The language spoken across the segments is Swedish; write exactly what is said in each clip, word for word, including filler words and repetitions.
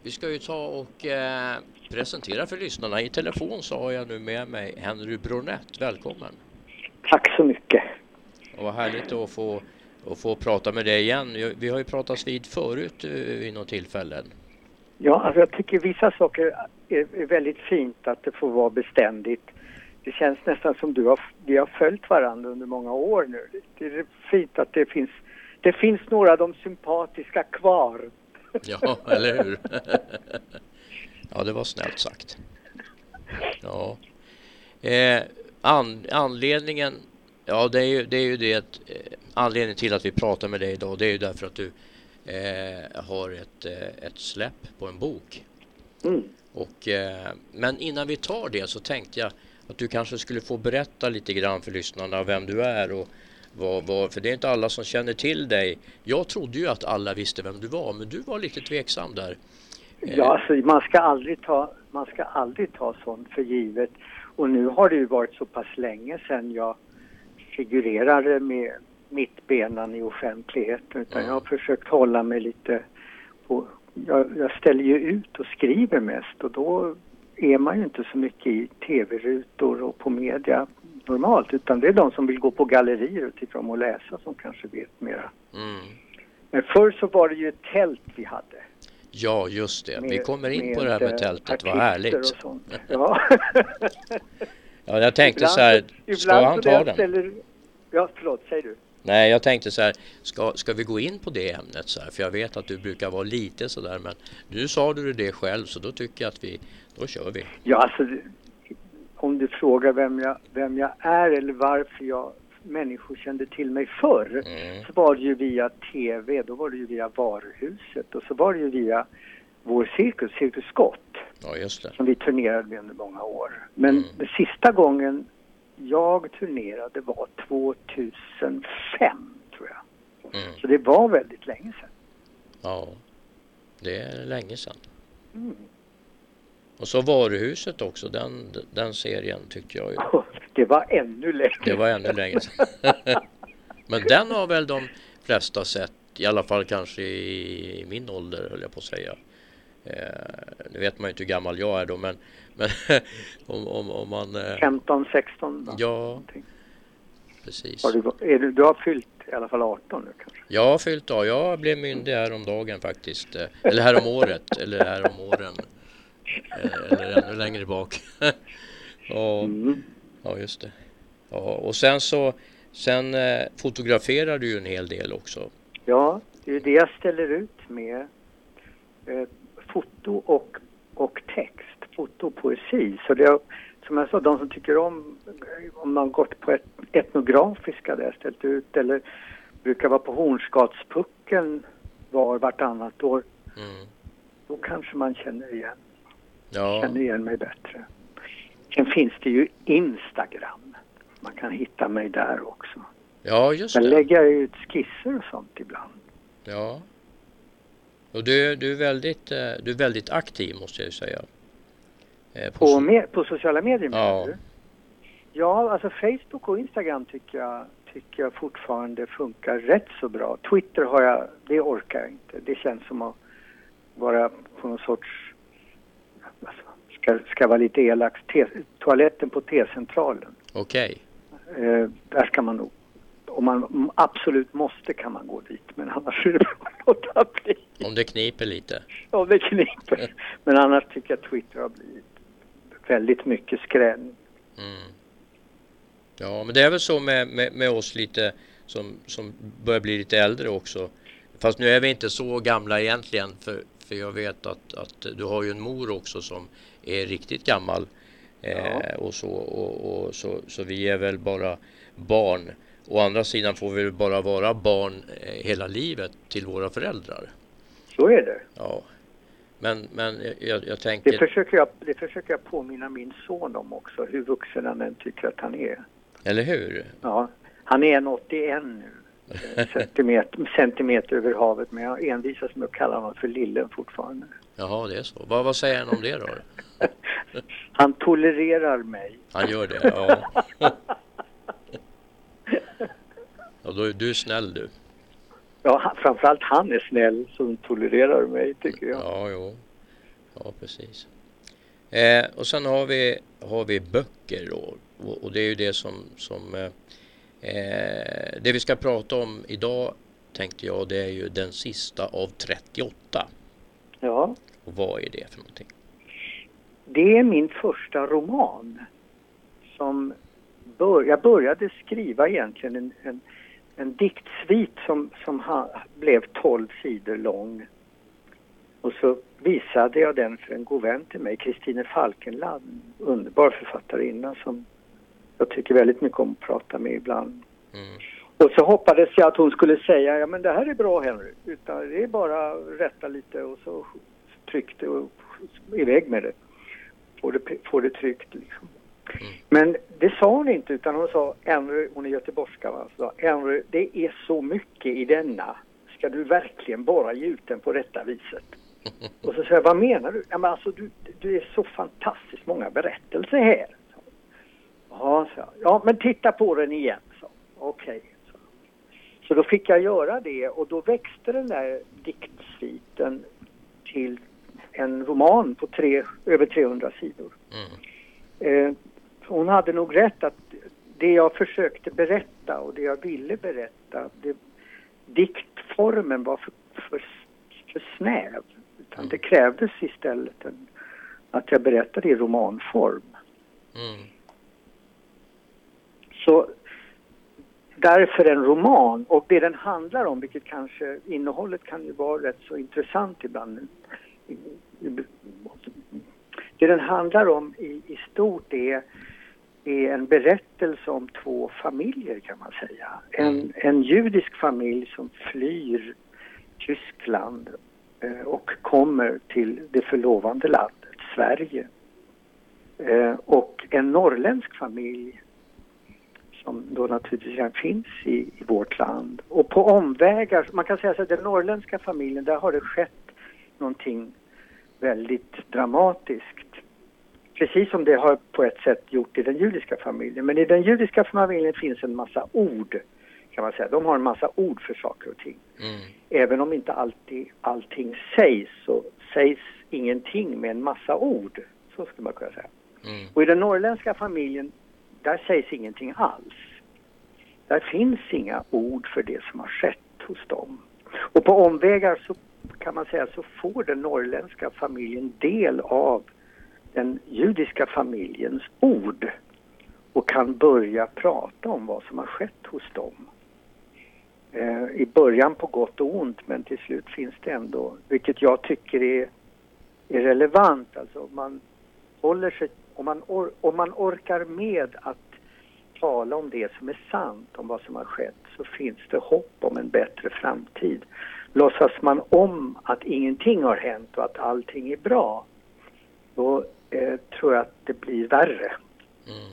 vi ska ju ta och eh, presentera för lyssnarna. I telefon så har jag nu med mig Henry Bronett. Välkommen. Tack så mycket. Och vad härligt att få, att få prata med dig igen. Vi har ju pratats vid förut vid något tillfällen. Ja, alltså jag tycker vissa saker är, är väldigt fint att det får vara beständigt. Det känns nästan som du har, vi har följt varandra under många år nu. Det är fint att det finns, det finns några av de sympatiska kvar. Ja, eller hur? Ja, det var snällt sagt. Ja. Eh, an, anledningen, ja det är ju det, är ju det att, eh, anledningen till att vi pratar med dig idag, det är ju därför att du eh, har ett, eh, ett släpp på en bok. Mm. Och, eh, men innan vi tar det så tänkte jag att du kanske skulle få berätta lite grann för lyssnarna vem du är och vad, vad, för det är inte alla som känner till dig. Jag trodde ju att alla visste vem du var, men du var lite tveksam där. Ja, alltså man ska aldrig ta, man ska aldrig ta sånt för givet. Och nu har det ju varit så pass länge sedan jag figurerade med mittbenan i offentligheten, utan Mm. jag har försökt hålla mig lite på, jag, jag ställer ju ut och skriver mest, och då är man ju inte så mycket i tv-rutor och på media normalt, utan det är de som vill gå på gallerier och tycka om att läsa som kanske vet mera. Mm. Men förr så var det ju ett tält vi hade. Ja, just det. Med, vi kommer in på det här med tältet. Vad artister härligt. och sånt. Ja. Ja, jag tänkte Ibland så här, ibland ska han så ta jag den? ställer, ja, förlåt, säg du. Nej, jag tänkte så här, ska, ska vi gå in på det ämnet så här? För jag vet att du brukar vara lite så där, men nu sa du det själv, så då tycker jag att vi, då kör vi. Ja, alltså om du frågar vem jag, vem jag är eller varför jag människor kände till mig förr, Mm. så var det ju via tv, då var det ju via Varuhuset, och så var det ju via vår cirkus, Cirkus Scott, Ja, just det. som vi turnerade med under många år. Men Mm. den sista gången jag turnerade var tvåtusenfem, tror jag. Mm. Så det var väldigt länge sedan. Ja, det är länge sedan. Mm. Och så Varuhuset också, den, den serien tyckte jag ju. Det var ännu längre. Det var ännu längre sedan. Men den har väl de flesta sett, i alla fall kanske i min ålder, höll jag på att säga. Eh, nu vet man ju inte hur gammal jag är då, men, men om, om, om man... Eh, femton sexton. Va? ja, Någonting. precis. Har du, är du, du har fyllt i alla fall arton nu kanske? Jag har fyllt av. Jag blev myndig här om dagen faktiskt. Eh, eller här om året. Eller här om åren. Eh, eller ännu längre bak. Ja, Mm. ja, just det. Ja, och sen så sen eh, fotograferar du ju en hel del också. Ja, det är ju det jag ställer ut med. Eh, foto och, och text. Foto och poesi. Så det är, som jag sa, de som tycker om, om man gått på ett etnografiska där jag ställt ut, eller brukar vara på Hornsgatspucken var vartannat år, Mm. då kanske man känner igen, Ja, känner igen mig bättre. Sen finns det ju Instagram. Man kan hitta mig där också. ja, just Sen det. lägger jag ut skisser och sånt ibland. Ja. Och du, du, är väldigt, eh, du är väldigt aktiv, måste jag ju säga. Eh, På, so- med, på sociala medier menar Ja. du? Ja, alltså Facebook och Instagram tycker jag, tycker jag fortfarande funkar rätt så bra. Twitter har jag, det orkar jag inte. Det känns som att vara på någon sorts, alltså, ska, ska vara lite elak, te, toaletten på T-centralen. Okej. Eh, där ska man nog, om man absolut måste kan man gå dit, men annars är det bra att låta bli. Om det kniper lite. Ja, det kniper. Men annars tycker jag Twitter har blivit väldigt mycket skräll. Mm. Ja, men det är väl så med, med, med oss lite som, som börjar bli lite äldre också. Fast nu är vi inte så gamla egentligen, för, för jag vet att, att du har ju en mor också som är riktigt gammal. Eh, Ja. och så, och, och, så, så vi är väl bara barn. Å andra sidan får vi väl bara vara barn eh, hela livet till våra föräldrar. Så är det. Ja. Men, men jag, jag tänker... Det försöker jag, det försöker jag påminna min son om också, hur vuxen han än tycker att han är. Eller hur? Ja, han är en åttioen nu, eh, centimeter, centimeter över havet, men jag envisas med att kalla honom för lillen fortfarande. Jaha, det är så. Vad, vad säger han om det då? Han tolererar mig. Han gör det, ja. Ja, då är du snäll du. Ja, han- framförallt han är snäll som tolererar mig, tycker jag. Ja, jo. ja precis. Eh, och sen har vi, har vi böcker då. Och, och det är ju det som, som eh, det vi ska prata om idag, tänkte jag, det är ju den sista av trettioåtta. Ja. Och vad är det för någonting? Det är min första roman. Som bör, jag började skriva egentligen en, en, en diktsvit som, som ha, blev tolv sidor lång. Och så visade jag den för en god vän till mig, Kristine Falkenland, en underbar författarinna som jag tycker väldigt mycket om att prata med ibland. Mm. Och så hoppades jag att hon skulle säga, ja men det här är bra Henry, utan det är bara rätta lite och så tryckte och iväg med det. Får det, får det tryckt liksom. Mm. Men det sa hon inte, utan hon sa, Henry, hon är göteborgska va, så Henry, det är så mycket i denna, ska du verkligen bara ge ut den på rätta viset? Och så sa jag, vad menar du? Ja men alltså du, du är så fantastiskt många berättelser här. Ja, så, ja men titta på den igen. Så. Okej. Så. så då fick jag göra det och då växte den där diktsviten till en roman på tre, över trehundra sidor. Mm. Eh, hon hade nog rätt att det jag försökte berätta och det jag ville berätta, det, diktformen var för, för, för snäv. Utan det krävdes istället en, att jag berättade i romanform. Mm. Så därför en roman, och det den handlar om, vilket kanske innehållet kan ju vara rätt så intressant ibland. Det den handlar om i, i stort är, är en berättelse om två familjer kan man säga. En, en judisk familj som flyr Tyskland eh, och kommer till det förlovande landet, Sverige. Eh, och en norrländsk familj som då naturligtvis finns i, i vårt land. Och på omvägar, man kan säga så att den norrländska familjen, där har det skett någonting väldigt dramatiskt. Precis som det har på ett sätt gjort i den judiska familjen. Men i den judiska familjen finns en massa ord, kan man säga. De har en massa ord för saker och ting. Mm. Även om inte alltid allting sägs, så sägs ingenting med en massa ord. Så skulle man kunna säga. Mm. Och i den norrländska familjen, där sägs ingenting alls. Där finns inga ord för det som har skett hos dem. Och på omvägar så kan man säga så får den norrländska familjen del av den judiska familjens ord och kan börja prata om vad som har skett hos dem. Eh, I början på gott och ont, men till slut finns det ändå, vilket jag tycker är, är relevant. Alltså man håller sig, om man, or, om man orkar med att tala om det som är sant, om vad som har skett, så finns det hopp om en bättre framtid. Låtsas man om att ingenting har hänt och att allting är bra, då eh, tror jag att det blir värre. Mm.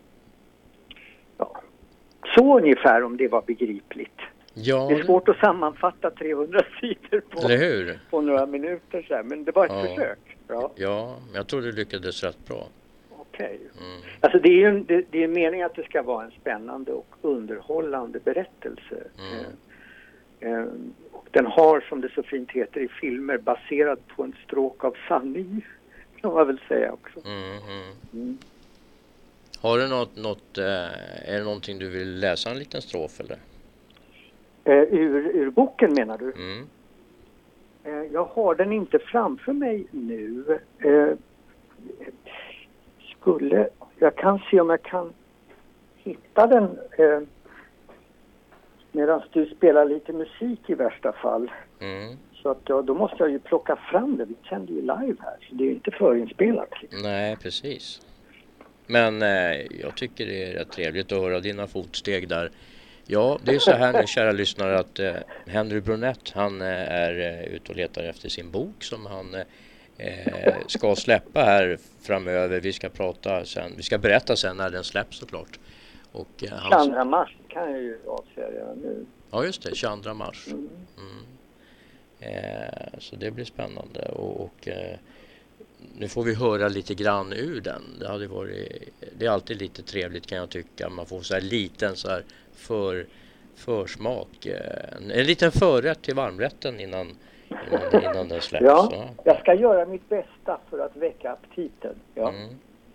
Ja. Så ungefär, om det var begripligt. Ja. Det är svårt att sammanfatta trehundra sidor på, eller hur? på några minuter så här, men det var ett ja. försök. Ja. ja, jag tror du lyckades rätt bra. Okej. Mm. Alltså det är ju det, det är meningen att det ska vara en spännande och underhållande berättelse. Mm. Eh, eh, och den har, som det så fint heter i filmer, baserad på en stråk av sanning, kan man väl säga också. Mm, mm. Mm. Har du något, något eh, är det någonting du vill läsa en liten strof eller? Eh, ur, ur boken menar du? Mm. Eh, jag har den inte framför mig nu. Eh, skulle, jag kan se om jag kan hitta den eh, medan du spelar lite musik i värsta fall. Mm. Så att ja, då måste jag ju plocka fram det. Vi sänder ju live här, så det är ju inte förinspelat. Nej, precis. Men eh, jag tycker det är rätt trevligt att höra dina fotsteg där. Ja, det är så här nu, kära lyssnare, att eh, Henry Brunett, han eh, är eh, ute och letar efter sin bok som han eh, ska släppa här framöver. Vi ska prata sen, vi ska berätta sen när den släpps såklart. Och eh, hans... tjugondra mars kan jag ju avslöja nu. Ja, just det, tjugondra mars. Mm. Mm. Eh, så det blir spännande och, och eh, nu får vi höra lite grann ur den. Det hade varit, det är alltid lite trevligt kan jag tycka. Man får så här liten så här för försmak, en, en liten förrätt till varmrätten innan innan, innan den släpps. Ja, Ja. jag ska göra mitt bästa för att väcka aptiten. Ja. Mm.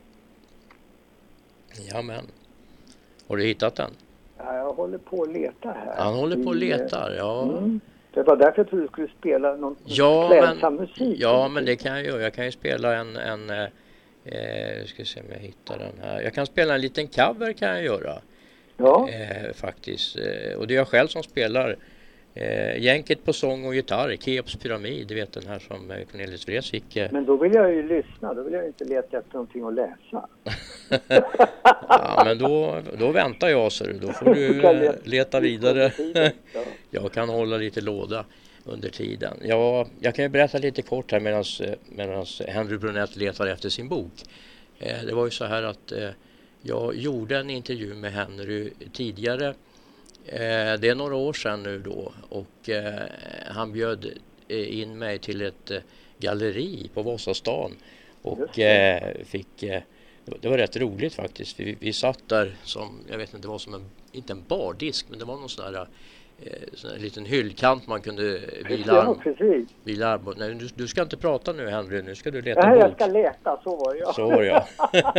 Jamen. Har du hittat den? Ja, jag håller på att leta här. Han håller på och I, letar, ja. Mm. Det var därför jag trodde du skulle spela någon Ja, klädsam men, musik. ja, men det kan jag göra. Jag kan ju spela en... en eh, ska se om jag hittar den här. Jag kan spela en liten cover kan jag göra. Ja. Eh, faktiskt. Eh, och det är jag själv som spelar. Eh, Jänket på sång och gitarr, Keops pyramid, du vet den här som eh, Cornelis Vrees fick. Eh. Men då vill jag ju lyssna, då vill jag inte leta efter någonting att läsa. Ja, men då, då väntar jag så då får du eh, leta vidare. Jag kan hålla lite låda under tiden. Ja, jag kan ju berätta lite kort här medan Henry Brunett letar efter sin bok. Eh, det var ju så här att eh, jag gjorde en intervju med Henry tidigare. Eh, det är några år sedan nu då och eh, han bjöd in mig till ett eh, galleri på Vasastan och eh, fick, eh, det var rätt roligt faktiskt. Vi, vi satt där som, jag vet inte, det var som en, inte en bardisk men det var någon sån där eh, sån här liten hyllkant man kunde vila arm. Precis. Vila arm. Nej, du, du ska inte prata nu Henry, nu ska du leta Nej, bok. jag ska leta, så var jag. Så var jag.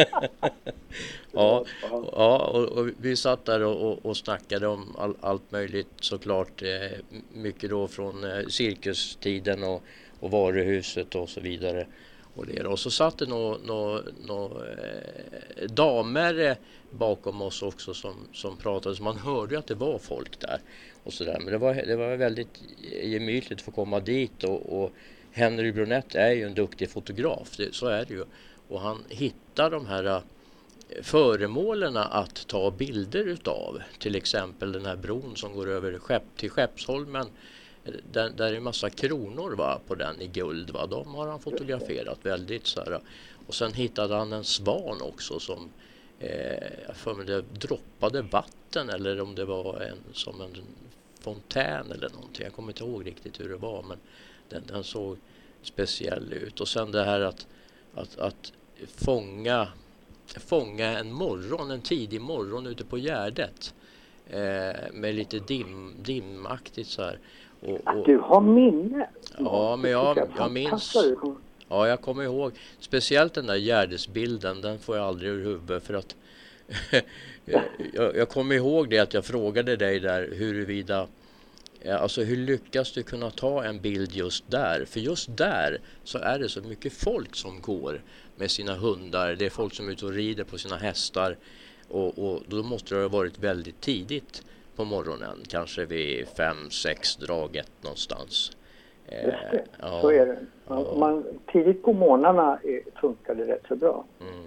Ja, ja och, och vi satt där och, och, och snackade om all, allt möjligt såklart. Eh, mycket då från eh, cirkustiden och, och varuhuset och så vidare. Och, det, och så satt det några nå, nå, eh, damer eh, bakom oss också som, som pratade. Så man hörde att det var folk där. Och så där. Men det var, det var väldigt gemytligt att få komma dit. Och, och Henry Brunett är ju en duktig fotograf, det, så är det ju. Och han hittar de här föremålen att ta bilder utav. Till exempel den här bron som går över Skepp, till Skeppsholmen. Där, där är en massa kronor va, på den i guld. Va. De har han fotograferat väldigt så här. Och sen hittade han en svan också som eh, jag för mig det droppade vatten eller om det var en, som en fontän eller någonting. Jag kommer inte ihåg riktigt hur det var men den, den såg speciell ut. Och sen det här att, att, att fånga fånga en morgon, en tidig morgon ute på Gärdet eh, med lite dim, dimaktigt så här. Och, och, att du har minne. Ja, men jag, jag, jag minns. Ja, jag kommer ihåg. Speciellt den där Gärdesbilden, den får jag aldrig ur huvudet för att jag, jag kommer ihåg det att jag frågade dig där huruvida alltså hur lyckas du kunna ta en bild just där? För just där så är det så mycket folk som går med sina hundar. Det är folk som är ute och rider på sina hästar. Och, och då måste det ha varit väldigt tidigt på morgonen. Kanske vid fem, sex draget någonstans. Just det, ja, så är det. Man, ja. man, tidigt på morgnarna funkar det rätt så bra. Mm.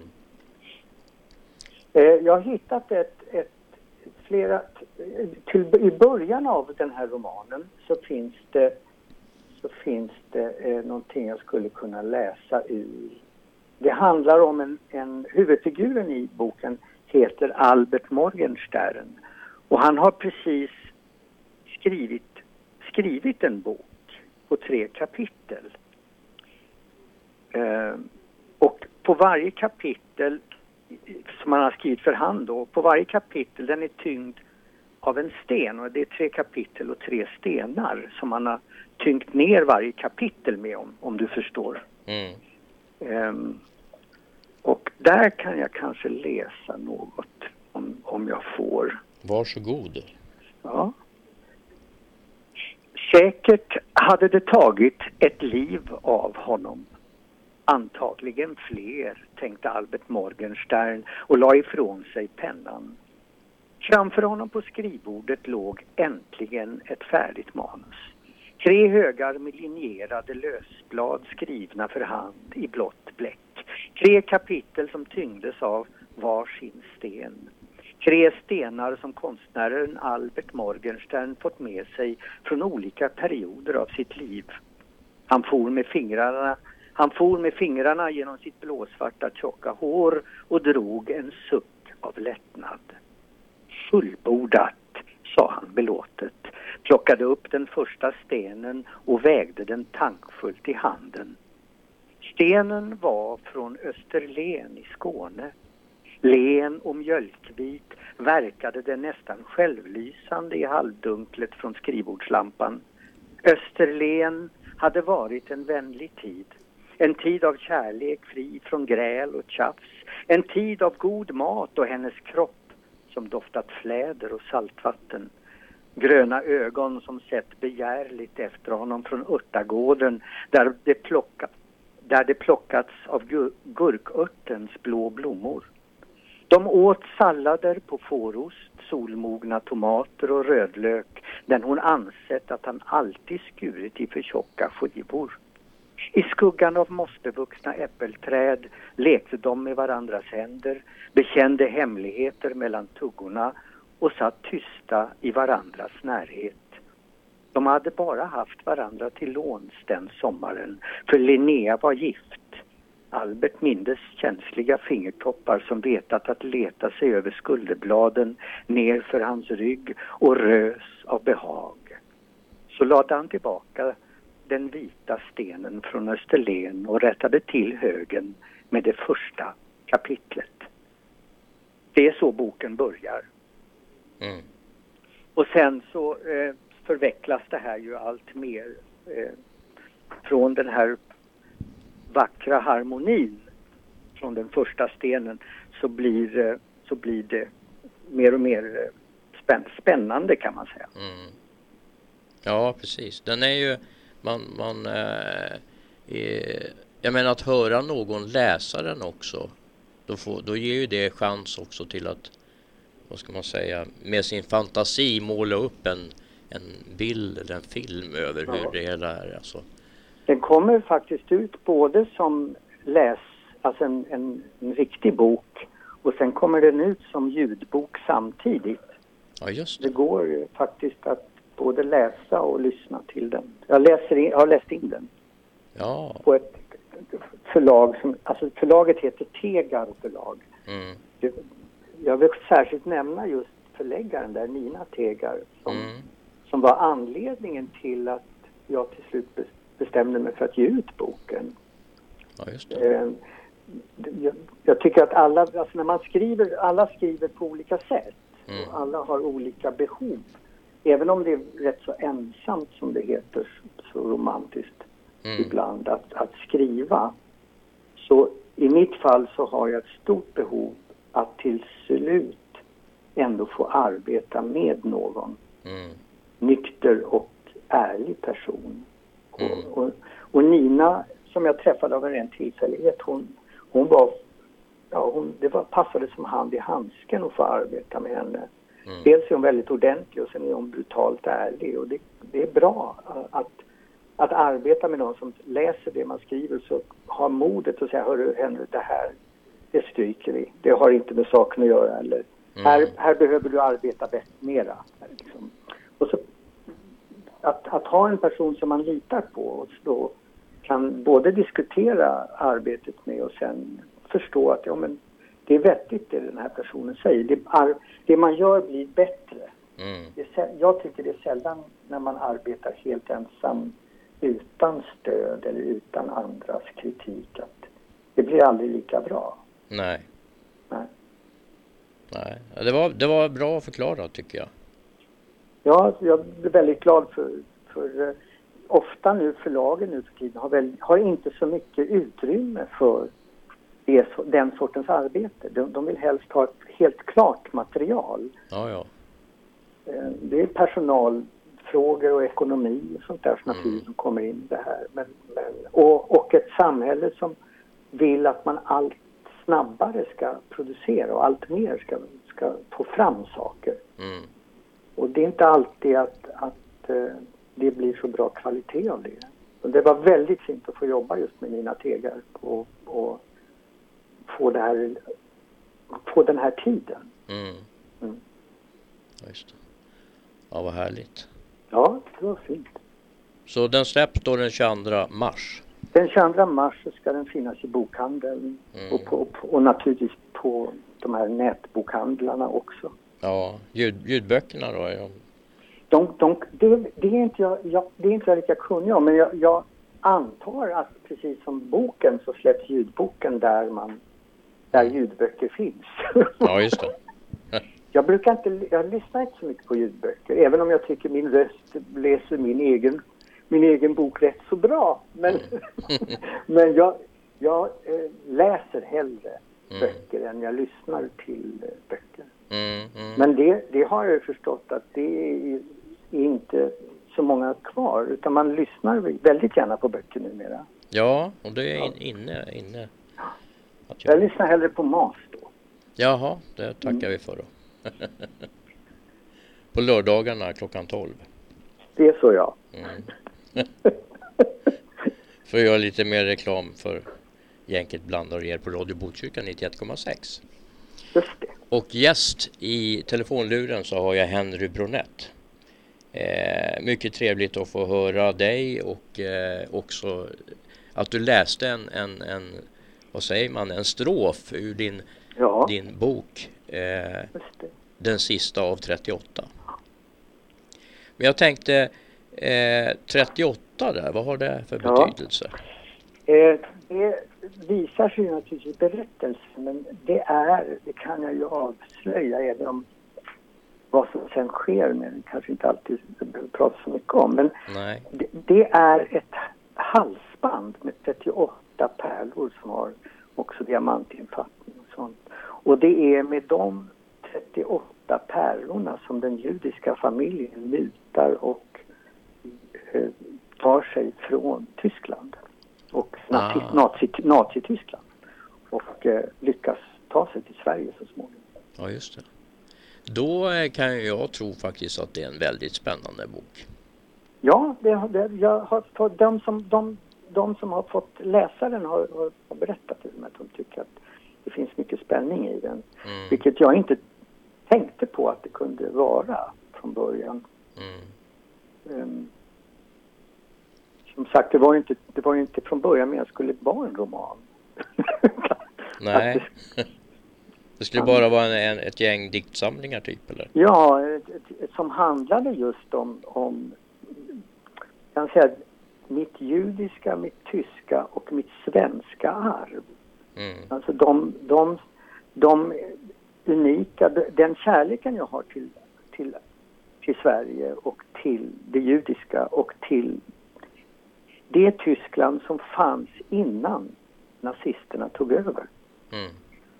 Eh, jag har hittat ett, ett flera... Till, i början av den här romanen så finns det, så finns det eh, någonting jag skulle kunna läsa ur. Det handlar om en, en huvudfiguren i boken heter Albert Morgenstern. Och han har precis skrivit, skrivit en bok på tre kapitel. Eh, och på varje kapitel som han har skrivit för hand då, på varje kapitel den är tyngd av en sten och det är tre kapitel och tre stenar som han har tyngt ner varje kapitel med om, om du förstår. Mm. Um, och där kan jag kanske läsa något om, om jag får. Varsågod. Ja. Säkert hade det tagit ett liv av honom. Antagligen fler, tänkte Albert Morgenstern och la ifrån sig pennan. Framför honom på skrivbordet låg äntligen ett färdigt manus. Tre högar med linjerade lösblad skrivna för hand i blått bläck. Tre kapitel som tyngdes av varsin sten. Tre stenar som konstnären Albert Morgenstern fått med sig från olika perioder av sitt liv. Han for med fingrarna, han for med fingrarna genom sitt blåsvarta tjocka hår och drog en suck av lättnad. Fullbordat, sa han belåtet, plockade upp den första stenen och vägde den tankfullt i handen. Stenen var från Österlen i Skåne. Len och mjölkvit verkade den nästan självlysande i halvdunklet från skrivbordslampan. Österlen hade varit en vänlig tid. En tid av kärlek fri från gräl och tjafs. En tid av god mat och hennes kropp som doftat fläder och saltvatten. Gröna ögon som sett begärligt efter honom från örtagården där det, plocka, där det plockats av gur- gurkörtens blå blommor. De åt sallader på fårost, solmogna tomater och rödlök, den hon ansett att han alltid skurit i för tjocka skivor. I skuggan av mossbevuxna äppelträd lekte de med varandras händer, bekände hemligheter mellan tuggorna och satt tysta i varandras närhet. De hade bara haft varandra till låns den sommaren, för Linnea var gift. Albert mindes känsliga fingertoppar som vetat att leta sig över skulderbladen ner för hans rygg och rös av behag. Så lade han tillbaka den vita stenen från Österlen och rättade till högen med det första kapitlet. Det är så boken börjar. Mm. Och sen så eh, förvecklas det här ju allt mer eh, från den här vackra harmonin från den första stenen så blir, eh, så blir det mer och mer eh, spänn- spännande kan man säga. Mm. Ja, precis. Den är ju man, man eh, är, jag menar att höra någon läsa den också, då, får, då ger ju det chans också till att, vad ska man säga, med sin fantasi måla upp en, en bild eller en film över Ja. hur det hela är. Alltså. Den kommer faktiskt ut både som läs, alltså en, en, en riktig bok, och sen kommer den ut som ljudbok samtidigt. Ja, just Det det. går ju faktiskt att både läsa och lyssna till den. Jag, läser in, jag har läst in den Ja. på ett förlag som, alltså förlaget heter Tegar förlag. Mm. Det, jag vill särskilt nämna just förläggaren där, Nina Tegar, som, Mm. som var anledningen till att jag till slut bestämde mig för att ge ut boken. Ja, just det. Eh, jag, jag tycker att alla, alltså när man skriver, alla skriver på olika sätt. Mm. Och alla har olika behov. Även om det är rätt så ensamt som det heter, så romantiskt Mm. ibland att, att skriva. Så i mitt fall så har jag ett stort behov att till slut ändå få arbeta med någon Mm. nykter och ärlig person. Mm. Och, och, och Nina, som jag träffade av en ren tillfällighet, hon, hon var, ja, hon, det var, passade som hand i handsken att få arbeta med henne. Mm. Dels är hon väldigt ordentlig och sen är hon brutalt ärlig, och det, det är bra att, att arbeta med någon som läser det man skriver, så har modet att säga, hörru Henry, det här, det stryker vi. Det har inte med saken att göra, eller Mm. här, här behöver du arbeta bättre, mera. Liksom. Och så att, att ha en person som man litar på och då kan både diskutera arbetet med och sen förstå att ja, men det är vettigt det den här personen säger. Det, är, det man gör blir bättre. Mm. Det är, jag tycker det är sällan när man arbetar helt ensam utan stöd eller utan andras kritik att det blir aldrig lika bra. Nej. Nej. Nej. Ja, det var, det var bra förklarat tycker jag. Ja, jag blir väldigt glad för, för eh, ofta nu förlagen nu för tiden har, väl, har inte så mycket utrymme för det, den sortens arbete. De, de vill helst ha ett helt klart material. Ja, ja. Eh, det är personalfrågor och ekonomi och sånt där som Mm. naturligtvis kommer in i det här. Men, men, och, och ett samhälle som vill att man allt snabbare ska producera och allt mer ska, ska få fram saker. Mm. Och det är inte alltid att, att uh, det blir så bra kvalitet av det. Och det var väldigt fint att få jobba just med Nina Tegar och, och få, det här, få den här tiden. Mm. Mm. Just det. Ja, vad härligt. Ja, det var fint. Så den släpps då den tjugoandra mars. Den tjugoandra mars så ska den finnas i bokhandeln Mm. och, på, och naturligtvis på de här nätbokhandlarna också. Ja, ljud, ljudböckerna då? Ja. De, de, det, det, är inte jag, jag, det är inte jag lika kunnig om, men jag, jag antar att precis som boken så släpps ljudboken där, man, där ljudböcker finns. Ja, just det. Jag brukar inte, jag lyssnar inte så mycket på ljudböcker, även om jag tycker min röst läser min egen min egen bok rätt så bra. Men, men jag, jag eh, läser hellre mm. böcker än jag lyssnar till eh, böcker. Mm, mm. Men det, det har jag förstått att det är, är inte så många kvar. Utan man lyssnar väldigt gärna på böcker numera. Ja, och det är in, inne. inne att jag... jag lyssnar hellre på mas då. Jaha, det tackar mm. vi för då. På lördagarna klockan tolv. Det är så, ja. Mm. För att göra lite mer reklam för Jänket blandar er på Radio Botkyrka nittioett komma sex. Just det. Och gäst i telefonluren så har jag Henry Bronett. Eh, mycket trevligt att få höra dig och eh, också att du läste en, en, en, vad säger man, en strof ur din, ja. din bok. Eh, den sista av trettioåtta. Men jag tänkte eh, trettioåtta där, vad har det för ja. betydelse? Eh, det visar sig naturligtvis i berättelsen, men det är, det kan jag ju avslöja även om vad som sen sker med den kanske inte alltid behöver prata så mycket om. Men Nej. Det, det är ett halsband med trettioåtta pärlor som har också diamantinfattning och sånt. Och det är med de trettioåtta pärlorna som den judiska familjen mutar och eh, tar sig från Tyskland och nazi, ah. nazi, Nazi-Tyskland och eh, lyckas ta sig till Sverige så småningom. Ja, just det. Då kan jag tro faktiskt att det är en väldigt spännande bok. Ja, det, det, jag har, de, som, de, de som har fått läsa den har, har berättat till mig att de tycker att det finns mycket spänning i den. Mm. Vilket jag inte tänkte på att det kunde vara från början. Mm. Um, som sagt, det var ju inte, det var inte från början men jag skulle vara en roman. Nej. Det skulle bara vara en, en, ett gäng diktsamlingar typ, eller? Ja, ett, ett, ett, som handlade just om, om jag kan säga, mitt judiska, mitt tyska och mitt svenska arv. Mm. Alltså de, de, de unika, den kärleken jag har till, till, till Sverige och till det judiska och till det Tyskland som fanns innan nazisterna tog över. Mm.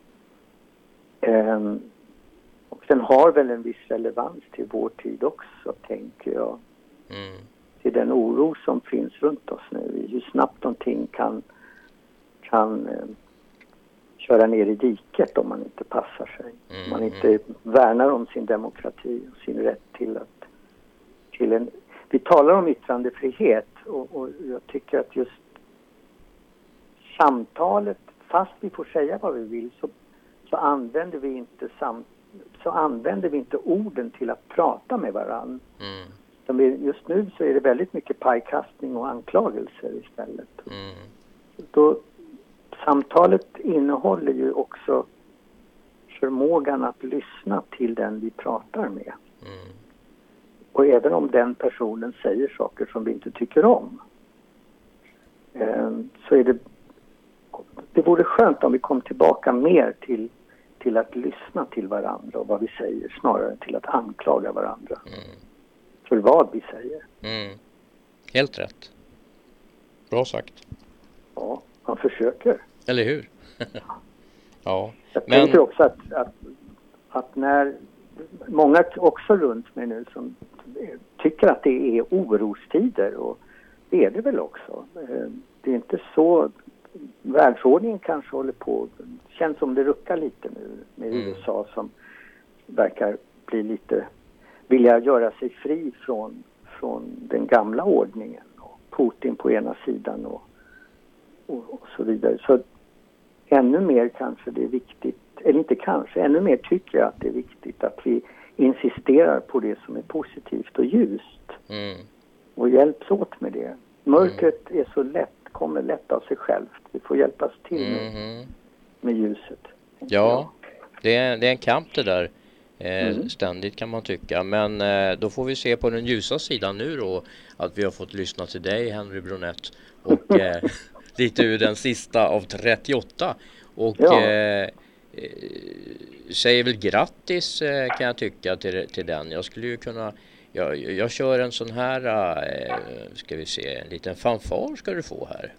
Um, och den har väl en viss relevans till vår tid också, tänker jag. Mm. Till den oro som finns runt oss nu. Hur snabbt någonting kan, kan um, köra ner i diket om man inte passar sig. Mm. Om man inte värnar om sin demokrati och sin rätt till att... Till en, vi talar om yttrandefrihet och, och jag tycker att just samtalet, fast vi får säga vad vi vill, så så använder vi inte sam, så använder vi inte orden till att prata med varandra. Mm. Just nu så är det väldigt mycket pajkastning och anklagelser istället. Mm. Då, samtalet innehåller ju också förmågan att lyssna till den vi pratar med. Mm. Och även om den personen säger saker som vi inte tycker om, eh, så är det det vore skönt om vi kom tillbaka mer till, till att lyssna till varandra och vad vi säger, snarare till att anklaga varandra. Mm. För vad vi säger. Mm. Helt rätt. Bra sagt. Ja, man försöker. Eller hur? Ja. Jag men... tänker också att, att, att när många också runt mig nu som tycker att det är orostider, och det är det väl också. Det är inte så... Världsordningen kanske håller på, känns som det ruckar lite nu med mm. U S A som verkar bli lite, vilja göra sig fri från, från den gamla ordningen och Putin på ena sidan och, och, och så vidare. Så ännu mer kanske det är viktigt, eller inte kanske, ännu mer tycker jag att det är viktigt att vi insisterar på det som är positivt och ljust mm. och hjälps åt med det. Mörkret mm. är så lätt, kommer lätt av sig självt. Vi får hjälpas till med, mm. med ljuset. Ja, det är, det är en kamp det där. Eh, mm. Ständigt kan man tycka. Men eh, då får vi se på den ljusa sidan nu då. Att vi har fått lyssna till dig, Henry Bronett. Och eh, lite ur den sista av trettioåtta. Och ja. eh, säger väl grattis eh, kan jag tycka till, till den. Jag skulle ju kunna... jag, jag kör en sån här, eh, ska vi se, en liten fanfar ska du få här.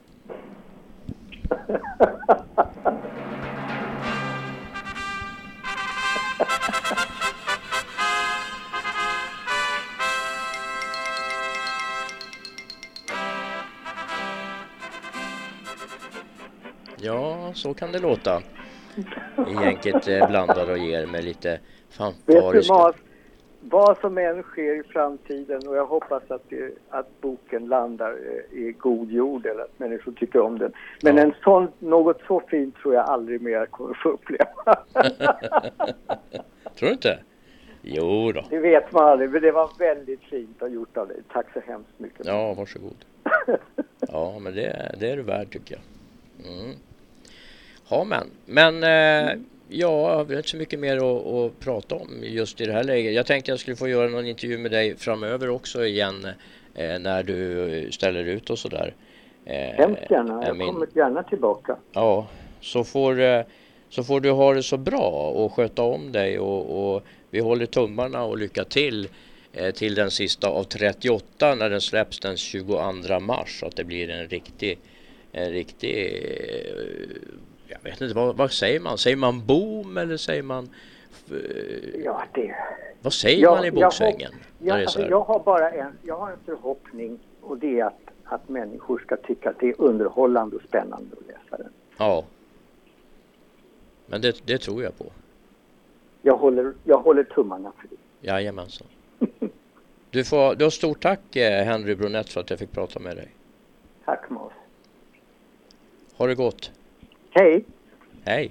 Ja, så kan det låta. I gänket eh, blandar och ger med lite fanfariska. Vet du, Mas, vad som än sker i framtiden, och jag hoppas att, det, att boken landar eh, i god jord eller att människor tycker om den. Men Ja. en sån, något så fint tror jag aldrig mer kommer få uppleva. Tror du inte? Jo då. Det vet man aldrig, men det var väldigt fint att gjort av dig. Tack så hemskt mycket. Ja, varsågod. Ja, men det, det är du värd tycker jag. Mm. Ja, men. Men eh, ja, jag har inte så mycket mer att, att prata om just i det här läget. Jag tänkte jag skulle få göra någon intervju med dig framöver också igen eh, när du ställer ut och sådär. Eh, Hemskt gärna, jag min... kommer gärna tillbaka. Ja, så får, eh, så får du ha det så bra och sköta om dig och, och vi håller tummarna och lycka till eh, till den sista av trettioåtta när den släpps den tjugoandra mars, så att det blir en riktig en riktig eh, jag vet inte, vad, vad säger man? Säger man boom eller säger man eh, Ja, det... vad säger Ja, man i boksvängen? Jag, när det är så alltså, här? jag har bara en, jag har en förhoppning, och det är att, att människor ska tycka att det är underhållande och spännande att läsa den. Ja. Men det, det tror jag på. Jag håller, jag håller tummarna för det. Jajamensan. Du får, du har stort tack eh, Henry Brunett för att jag fick prata med dig. Tack, Mas. Ha det gott. Hej! Hej.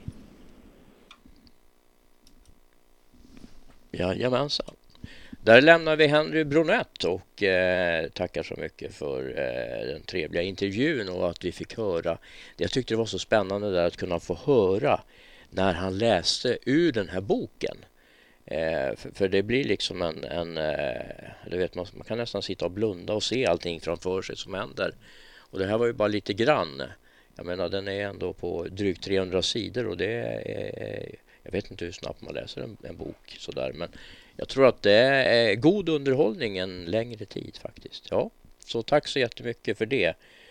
Jajamensan. Där lämnar vi Henry Brunett och eh, tackar så mycket för eh, den trevliga intervjun och att vi fick höra. Jag tyckte det var så spännande där att kunna få höra när han läste ur den här boken. Eh, för, för det blir liksom en, en eh, du vet, man, man kan nästan sitta och blunda och se allting framför sig som händer. Och det här var ju bara lite grann. Jag menar, den är ändå på drygt trehundra sidor och det är, jag vet inte hur snabbt man läser en, en bok sådär, men jag tror att det är god underhållning en längre tid faktiskt. Ja, så tack så jättemycket för det.